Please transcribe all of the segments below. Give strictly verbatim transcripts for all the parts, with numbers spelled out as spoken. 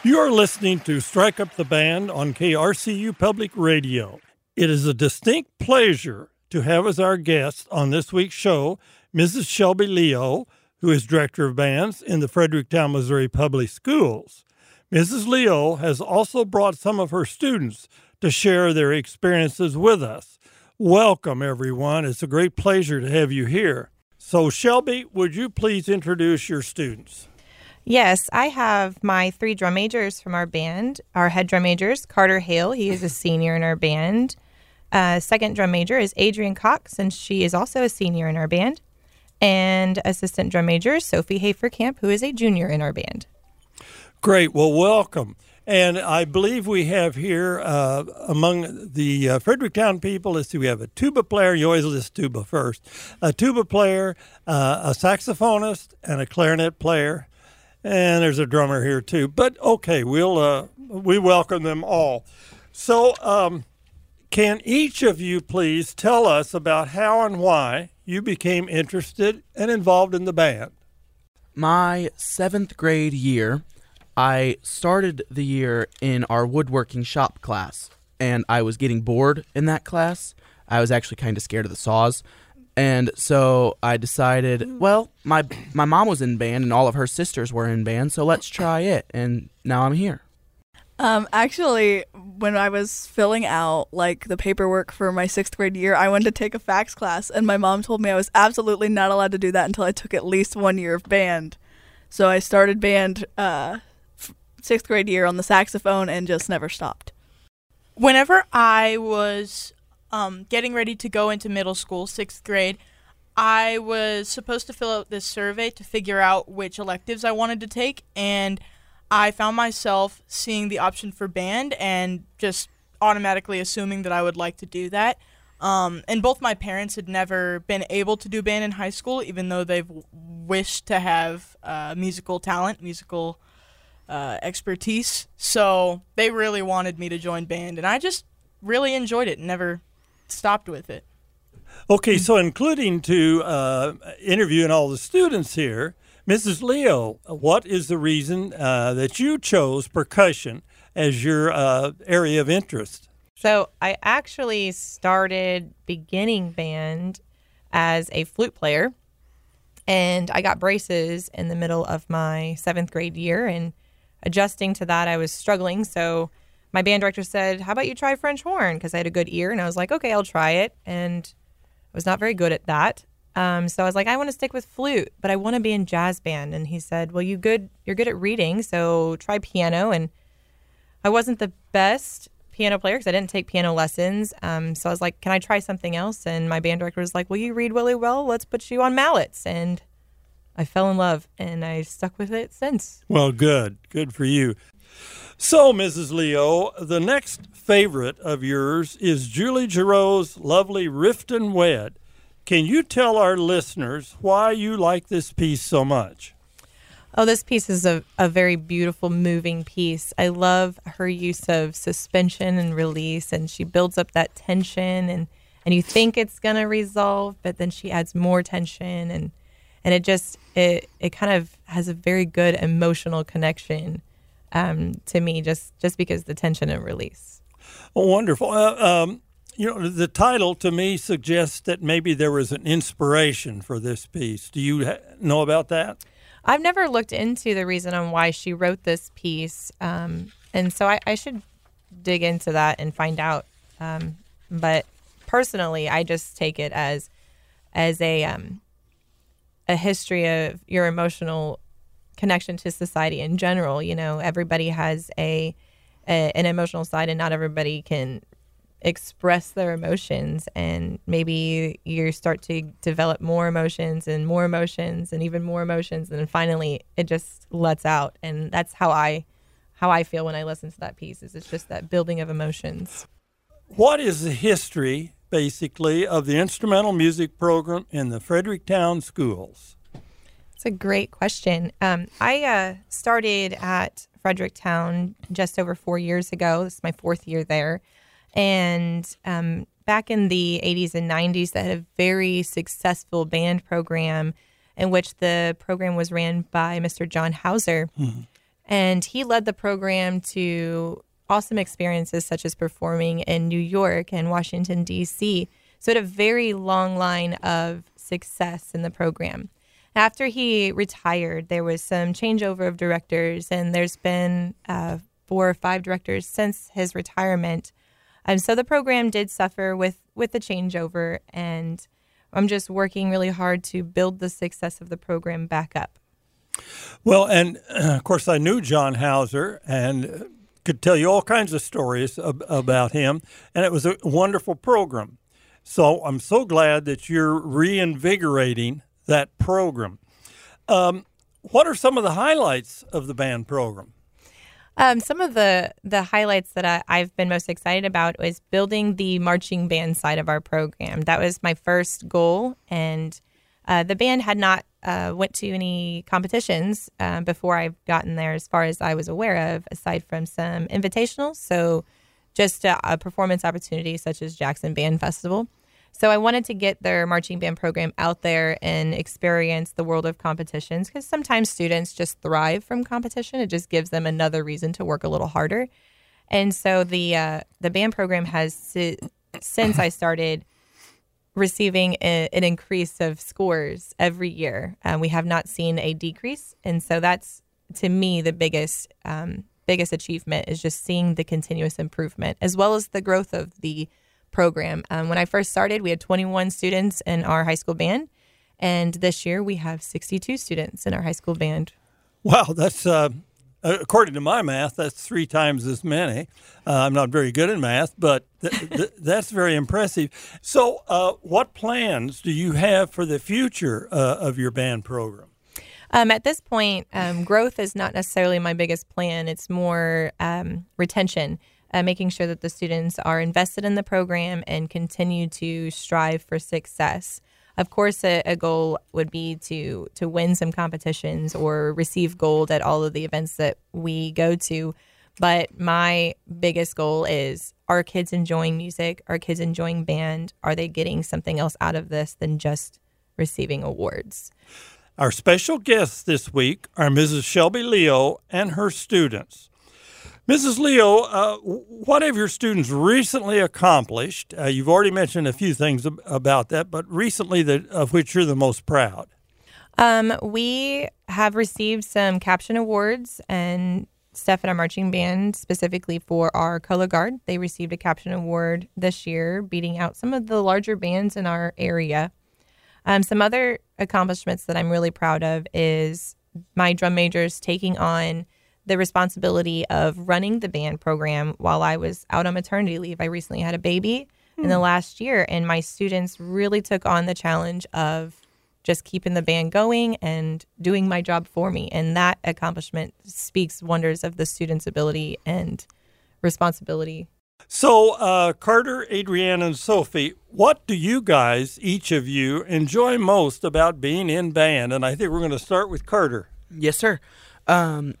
You are listening to Strike Up the Band on K R C U Public Radio. It is a distinct pleasure to have as our guest on this week's show Missus Shelby Leo, who is Director of Bands in the Fredericktown, Missouri Public Schools. Missus Leo has also brought some of her students to share their experiences with us. Welcome, everyone. It's a great pleasure to have you here. So, Shelby, would you please introduce your students? Yes, I have my three drum majors from our band. Our head drum major is Carter Hale. He is a senior in our band. Uh, second drum major is Adrienne Cox, and she is also a senior in our band. And assistant drum major is Sophie Haferkamp, who is a junior in our band. Great. Well, welcome. And I believe we have here uh, among the uh, Fredericktown people, let's see, we have a tuba player. You always list tuba first. A tuba player, uh, a saxophonist, and a clarinet player. And there's a drummer here, too. But, okay, we'll uh, we welcome them all. So um, can each of you please tell us about how and why you became interested and involved in the band? My seventh grade year, I started the year in our woodworking shop class, and I was getting bored in that class. I was actually kind of scared of the saws. And so I decided, well, my my mom was in band and all of her sisters were in band, so let's try it. And now I'm here. Um, actually, when I was filling out like the paperwork for my sixth grade year, I went to take a fax class, and my mom told me I was absolutely not allowed to do that until I took at least one year of band. So I started band uh, f- sixth grade year on the saxophone and just never stopped. Whenever I was Um, getting ready to go into middle school, sixth grade, I was supposed to fill out this survey to figure out which electives I wanted to take, and I found myself seeing the option for band and just automatically assuming that I would like to do that. Um, and both my parents had never been able to do band in high school, even though they've w- wished to have uh, musical talent, musical uh, expertise. So they really wanted me to join band, and I just really enjoyed it and never stopped with it. Okay, so including to uh, interviewing all the students here, Missus Leo, what is the reason uh, that you chose percussion as your uh, area of interest? So I actually started beginning band as a flute player, and I got braces in the middle of my seventh grade year, and adjusting to that, I was struggling, so my band director said, how about you try French horn? Because I had a good ear, and I was like, okay, I'll try it. And I was not very good at that. Um, so I was like, I want to stick with flute, but I want to be in jazz band. And he said, well, you good, you're good at reading, so try piano. And I wasn't the best piano player because I didn't take piano lessons. Um, so I was like, can I try something else? And my band director was like, well, you read really well. Let's put you on mallets. And I fell in love, and I stuck with it since. Well, good. Good for you. So, Missus Leo, the next favorite of yours is Julie Giroux's lovely Riften Wed. Can you tell our listeners why you like this piece so much? Oh, this piece is a, a very beautiful, moving piece. I love her use of suspension and release, and she builds up that tension, and, and you think it's going to resolve, but then she adds more tension, and, and it just, it, it kind of has a very good emotional connection Um, to me, just, just because the tension and release. Oh, wonderful. Uh, um, you know, the title to me suggests that maybe there was an inspiration for this piece. Do you ha- know about that? I've never looked into the reason on why she wrote this piece, um, and so I, I should dig into that and find out. Um, but personally, I just take it as as a um, a history of your emotional connection to society in general. You know, everybody has a, a an emotional side, and not everybody can express their emotions, and maybe you start to develop more emotions and more emotions and even more emotions, and then finally it just lets out. And that's how I how I feel when I listen to that piece, is it's just that building of emotions. What is the history, basically, of the instrumental music program in the Fredericktown schools? It's a great question. Um, I uh, started at Fredericktown just over four years ago. This is my fourth year there. And um, back in the eighties and nineties, they had a very successful band program in which the program was ran by Mister John Hauser. Mm-hmm. And he led the program to awesome experiences such as performing in New York and Washington, D C. So it had a very long line of success in the program. After he retired, there was some changeover of directors, and there's been uh, four or five directors since his retirement. Um, so the program did suffer with, with the changeover, and I'm just working really hard to build the success of the program back up. Well, and uh, of course, I knew John Hauser and could tell you all kinds of stories ab- about him, and it was a wonderful program. So I'm so glad that you're reinvigorating that program. Um, what are some of the highlights of the band program? Um, some of the, the highlights that I, I've been most excited about was building the marching band side of our program. That was my first goal, and uh, the band had not uh, went to any competitions uh, before I've gotten there, as far as I was aware of, aside from some invitationals. So just a, a performance opportunity such as Jackson Band Festival. So I wanted to get their marching band program out there and experience the world of competitions, because sometimes students just thrive from competition. It just gives them another reason to work a little harder. And so the uh, the band program has, since I started, receiving a, an increase of scores every year. Um, we have not seen a decrease. And so that's, to me, the biggest um, biggest achievement is just seeing the continuous improvement, as well as the growth of the program. Um, when I first started, we had twenty-one students in our high school band, and this year we have sixty-two students in our high school band. Wow, that's uh, according to my math, that's three times as many. Uh, I'm not very good at math, but th- th- that's very impressive. So, uh, what plans do you have for the future uh, of your band program? Um, at this point, um, growth is not necessarily my biggest plan. It's more um, retention. Uh, making sure that the students are invested in the program and continue to strive for success. Of course, a, a goal would be to to win some competitions or receive gold at all of the events that we go to. But my biggest goal is, are kids enjoying music? Are kids enjoying band? Are they getting something else out of this than just receiving awards? Our special guests this week are Missus Shelby Leo and her students. Missus Leo, uh, what have your students recently accomplished? Uh, you've already mentioned a few things ab- about that, but recently the, of which you're the most proud. Um, we have received some caption awards, and Steph and our marching band, specifically for our color guard, they received a caption award this year, beating out some of the larger bands in our area. Um, some other accomplishments that I'm really proud of is my drum majors taking on the responsibility of running the band program while I was out on maternity leave. I recently had a baby mm. in the last year, and my students really took on the challenge of just keeping the band going and doing my job for me. And that accomplishment speaks wonders of the students' ability and responsibility. So, uh, Carter, Adrienne, and Sophie, what do you guys, each of you, enjoy most about being in band? And I think we're going to start with Carter. Yes, sir. Um,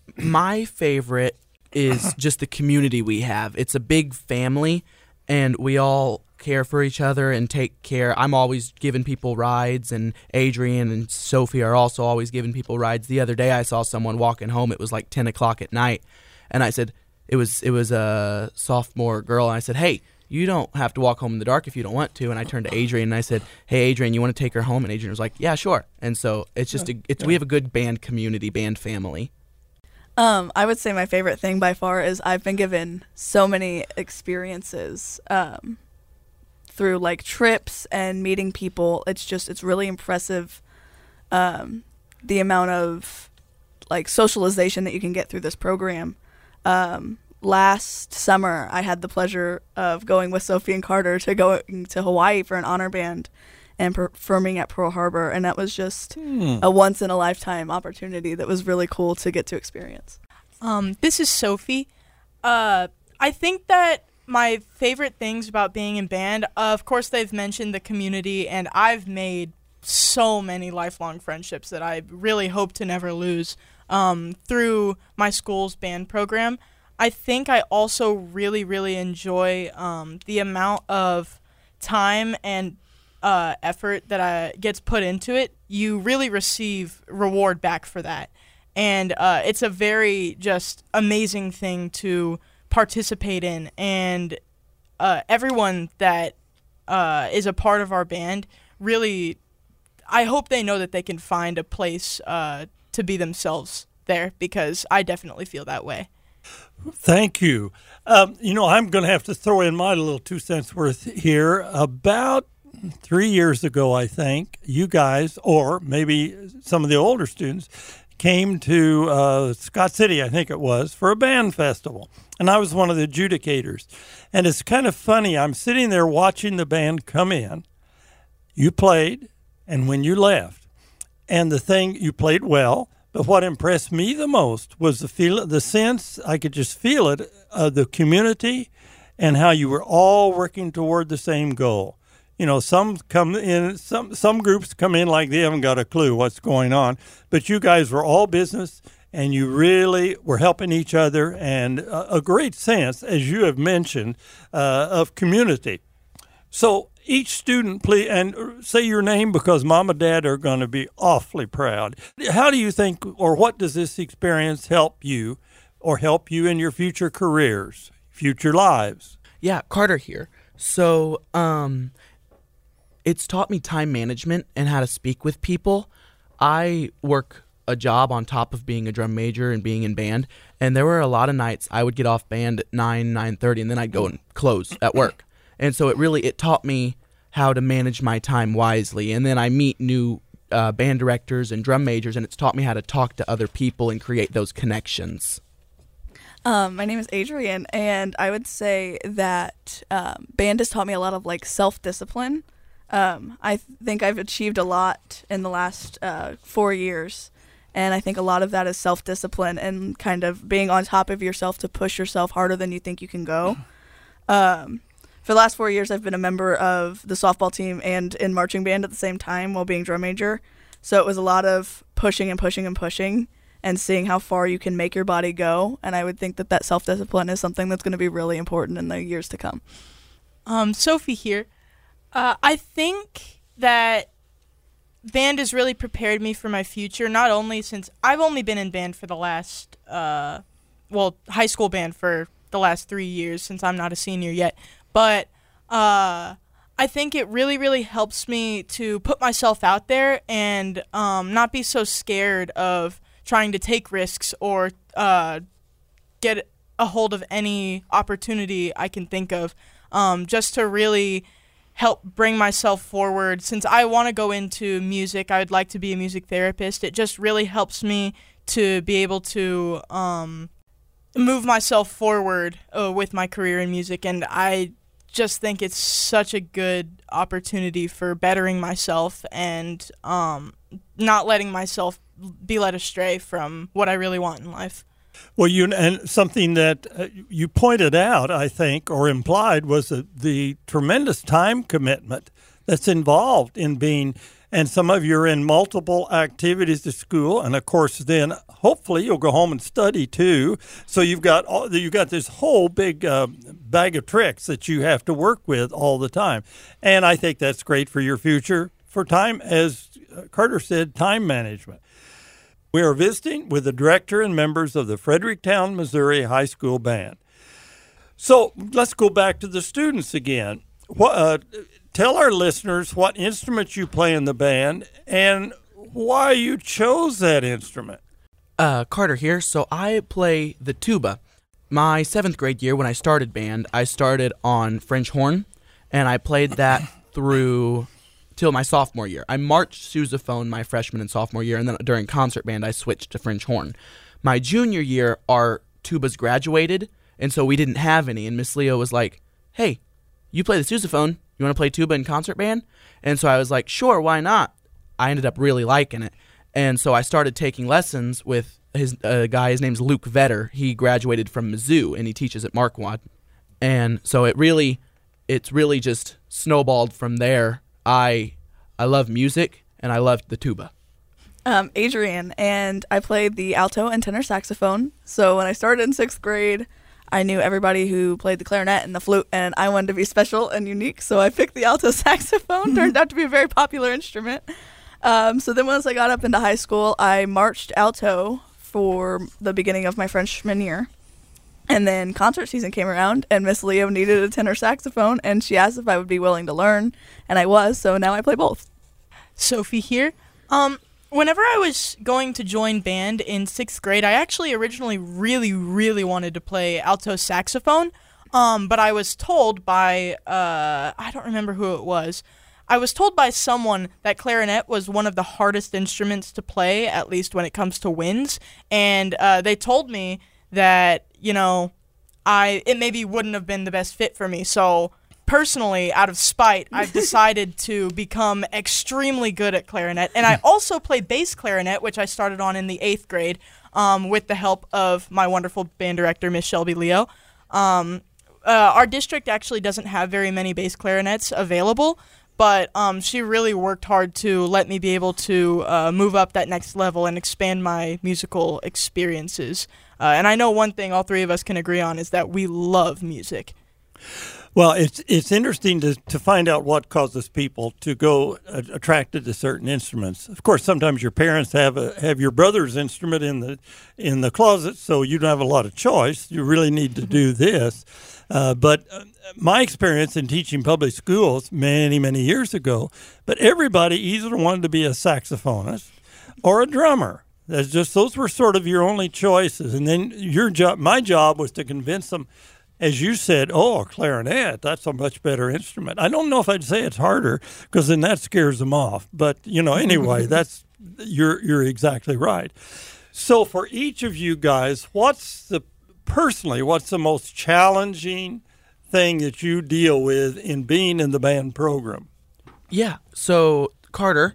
my favorite is just the community we have. It's a big family, and we all care for each other and take care. I'm always giving people rides, and Adrienne and Sophie are also always giving people rides. The other day I saw someone walking home. It was like ten o'clock at night, and I said, it was it was a sophomore girl, and I said, hey, you don't have to walk home in the dark if you don't want to. And I turned to Adrienne and I said, hey, Adrienne, you want to take her home? And Adrienne was like, yeah, sure. And so it's just a, it's we have a good band community, band family. Um, I would say my favorite thing by far is I've been given so many experiences um, through like trips and meeting people. It's just, it's really impressive um, the amount of like socialization that you can get through this program. Um, last summer, I had the pleasure of going with Sophie and Carter to going to Hawaii for an honor band and performing at Pearl Harbor, and that was just hmm. a once-in-a-lifetime opportunity that was really cool to get to experience. Um, this is Sophie. Uh, I think that my favorite things about being in band, uh, of course, they've mentioned the community, and I've made so many lifelong friendships that I really hope to never lose um, through my school's band program. I think I also really, really enjoy um, the amount of time and Uh, effort that uh, gets put into it. You really receive reward back for that. And uh, it's a very just amazing thing to participate in. And uh, everyone that uh, is a part of our band really, I hope they know that they can find a place uh, to be themselves there, because I definitely feel that way. Thank you. Um, you know, I'm going to have to throw in my little two cents worth here. About three years ago, I think, you guys, or maybe some of the older students, came to uh, Scott City, I think it was, for a band festival. And I was one of the adjudicators. And it's kind of funny. I'm sitting there watching the band come in. You played, and when you left. And the thing, you played well. But what impressed me the most was the feel, the sense, I could just feel it, of the community and how you were all working toward the same goal. You know, some come in, some some groups come in like they haven't got a clue what's going on, but you guys were all business and you really were helping each other, and a, a great sense, as you have mentioned, uh, of community. So each student, please, and say your name, because Mom and Dad are going to be awfully proud. How do you think, or what does this experience help you, or help you in your future careers, future lives? Yeah, Carter here. So, um, it's taught me time management and how to speak with people. I work a job on top of being a drum major and being in band, and there were a lot of nights I would get off band at nine, nine thirty, and then I'd go and close at work. And so it really, it taught me how to manage my time wisely. And then I meet new uh, band directors and drum majors, and it's taught me how to talk to other people and create those connections. Um, my name is Adrian, and I would say that um, band has taught me a lot of like self-discipline. Um, I th- think I've achieved a lot in the last uh, four years, and I think a lot of that is self-discipline and kind of being on top of yourself to push yourself harder than you think you can go. Um, For the last four years, I've been a member of the softball team and in marching band at the same time while being drum major. So it was a lot of pushing and pushing and pushing and seeing how far you can make your body go. And I would think that that self-discipline is something that's going to be really important in the years to come. Um, Sophie here. Uh, I think that band has really prepared me for my future, not only since I've only been in band for the last, uh, well, high school band for the last three years since I'm not a senior yet. But uh, I think it really, really helps me to put myself out there and um, not be so scared of trying to take risks or uh, get a hold of any opportunity I can think of, um, just to really help bring myself forward. Since I want to go into music, I would like to be a music therapist. It just really helps me to be able to um, move myself forward uh, with my career in music, and I just think it's such a good opportunity for bettering myself and um, not letting myself be led astray from what I really want in life. Well, you and something that uh, you pointed out, I think, or implied, was the, the tremendous time commitment that's involved in being, and some of you are in multiple activities at school, and of course then hopefully you'll go home and study too. So you've got all, you've got this whole big uh, bag of tricks that you have to work with all the time. And I think that's great for your future, for time, as Carter said, time management. We are visiting with the director and members of the Fredericktown, Missouri High School Band. So let's go back to the students again. What, uh, tell our listeners what instruments you play in the band and why you chose that instrument. Uh, Carter here. So I play the tuba. My seventh grade year, when I started band, I started on French horn, and I played that through till my sophomore year. I marched sousaphone my freshman and sophomore year, and then during concert band, I switched to French horn. My junior year, our tubas graduated, and so we didn't have any, and Miss Leo was like, hey, you play the sousaphone, you want to play tuba in concert band? And so I was like, sure, why not? I ended up really liking it, and so I started taking lessons with his uh, guy. His name's Luke Vetter. He graduated from Mizzou, and he teaches at Marquardt. And so it really, it's really just snowballed from there. I I love music, and I loved the tuba. Um, Adrian, and I played the alto and tenor saxophone. So when I started in sixth grade, I knew everybody who played the clarinet and the flute, and I wanted to be special and unique, so I picked the alto saxophone. Turned out to be a very popular instrument. Um, so then once I got up into high school, I marched alto for the beginning of my freshman year. And then concert season came around, and Miss Leo needed a tenor saxophone, and she asked if I would be willing to learn, and I was, so now I play both. Sophie here. Um, whenever I was going to join band in sixth grade, I actually originally really, really wanted to play alto saxophone, um, but I was told by, uh, I don't remember who it was, I was told by someone that clarinet was one of the hardest instruments to play, at least when it comes to winds, and uh, they told me that, you know, I it maybe wouldn't have been the best fit for me. So personally, out of spite, I've decided to become extremely good at clarinet. And I also play bass clarinet, which I started on in the eighth grade um, with the help of my wonderful band director, Miss Shelby Leo. Um, uh, our district actually doesn't have very many bass clarinets available, but um, she really worked hard to let me be able to uh, move up that next level and expand my musical experiences. Uh, and I know one thing all three of us can agree on is that we love music. Well, it's it's interesting to, to find out what causes people to go uh, attracted to certain instruments. Of course, sometimes your parents have a, have your brother's instrument in the in the closet, so you don't have a lot of choice. You really need to do this. Uh, but uh, my experience in teaching public schools many, many years ago, but everybody either wanted to be a saxophonist or a drummer. That's just those were sort of your only choices, and then your job, my job, was to convince them, as you said, oh, a clarinet, that's a much better instrument. I don't know if I'd say it's harder, because then that scares them off. But you know, anyway, that's you're you're exactly right. So for each of you guys, what's the personally what's the most challenging thing that you deal with in being in the band program? Yeah. So Carter.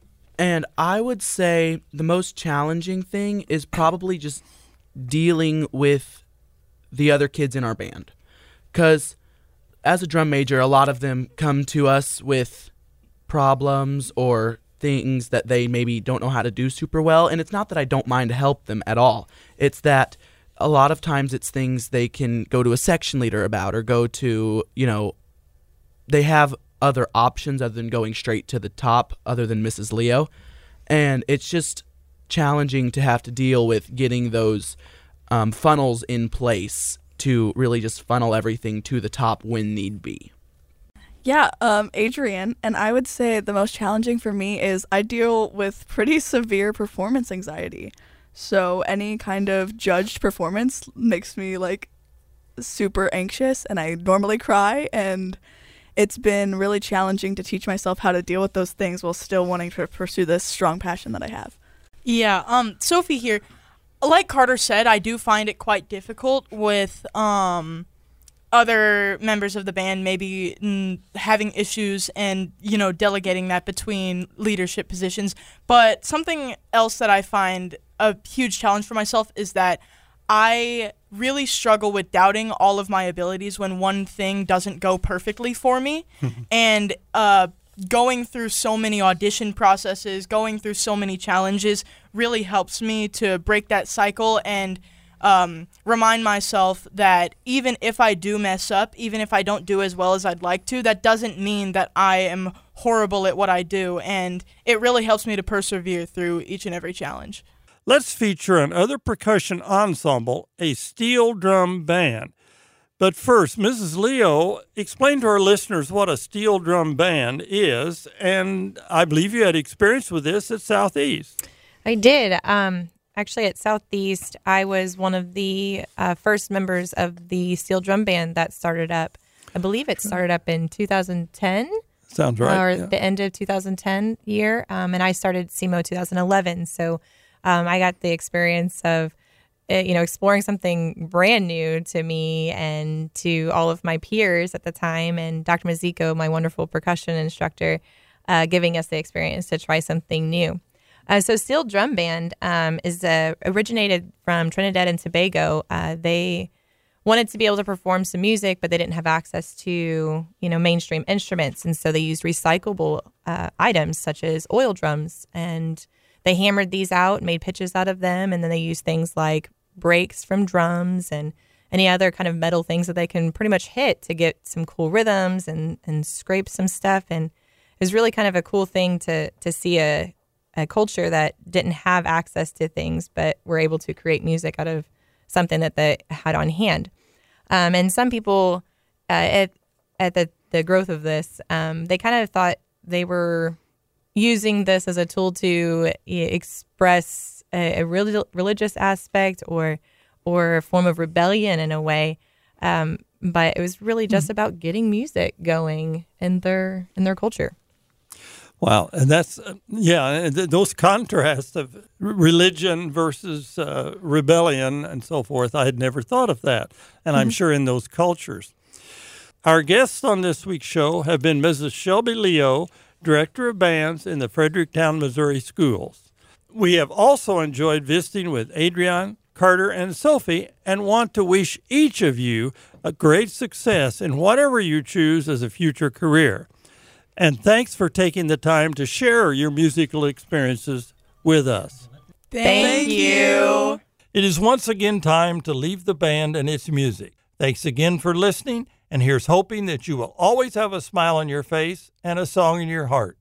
And I would say the most challenging thing is probably just dealing with the other kids in our band. Because as a drum major, a lot of them come to us with problems or things that they maybe don't know how to do super well. And it's not that I don't mind to help them at all. It's that a lot of times it's things they can go to a section leader about or go to, you know, they have other options other than going straight to the top other than Missus Leo. And it's just challenging to have to deal with getting those um, funnels in place to really just funnel everything to the top when need be. Yeah, um, Adrian, and I would say the most challenging for me is I deal with pretty severe performance anxiety. So any kind of judged performance makes me like super anxious, and I normally cry, and it's been really challenging to teach myself how to deal with those things while still wanting to pursue this strong passion that I have. Yeah, um, Sophie here. Like Carter said, I do find it quite difficult with um, other members of the band maybe mm, having issues and, you know, delegating that between leadership positions. But something else that I find a huge challenge for myself is that I really struggle with doubting all of my abilities when one thing doesn't go perfectly for me. and uh, going through so many audition processes, going through so many challenges really helps me to break that cycle and um, remind myself that even if I do mess up, even if I don't do as well as I'd like to, that doesn't mean that I am horrible at what I do. And it really helps me to persevere through each and every challenge. Let's feature another percussion ensemble, a steel drum band. But first, Missus Leo, explain to our listeners what a steel drum band is, and I believe you had experience with this at Southeast. I did. Um, actually, at Southeast, I was one of the uh, first members of the steel drum band that started up. I believe it started up in two thousand ten. Sounds right. Or yeah. the end of two thousand ten year, um, and I started S E M O two thousand eleven, so Um, I got the experience of, uh, you know, exploring something brand new to me and to all of my peers at the time, and Doctor Mazzico, my wonderful percussion instructor, uh, giving us the experience to try something new. Uh, so Steel Drum Band um, is uh, originated from Trinidad and Tobago. Uh, they wanted to be able to perform some music, but they didn't have access to, you know, mainstream instruments, and so they used recyclable uh, items such as oil drums, and they hammered these out, made pitches out of them, and then they used things like brakes from drums and any other kind of metal things that they can pretty much hit to get some cool rhythms and, and scrape some stuff. And it was really kind of a cool thing to to see a a culture that didn't have access to things, but were able to create music out of something that they had on hand. Um, and some people uh, at at the, the growth of this, um, they kind of thought they were using this as a tool to express a, a relig- religious aspect or or a form of rebellion in a way. Um, but it was really just mm-hmm. about getting music going in their in their culture. Wow, and that's uh, yeah, th- those contrasts of religion versus uh, rebellion and so forth. I had never thought of that, and mm-hmm. I'm sure in those cultures. Our guests on this week's show have been Missus Shelby Leo, Director of Bands in the Fredericktown, Missouri schools. We have also enjoyed visiting with Adrian, Carter, and Sophie, and want to wish each of you a great success in whatever you choose as a future career. And thanks for taking the time to share your musical experiences with us. Thank you. It is once again time to leave the band and its music. Thanks again for listening, and here's hoping that you will always have a smile on your face and a song in your heart.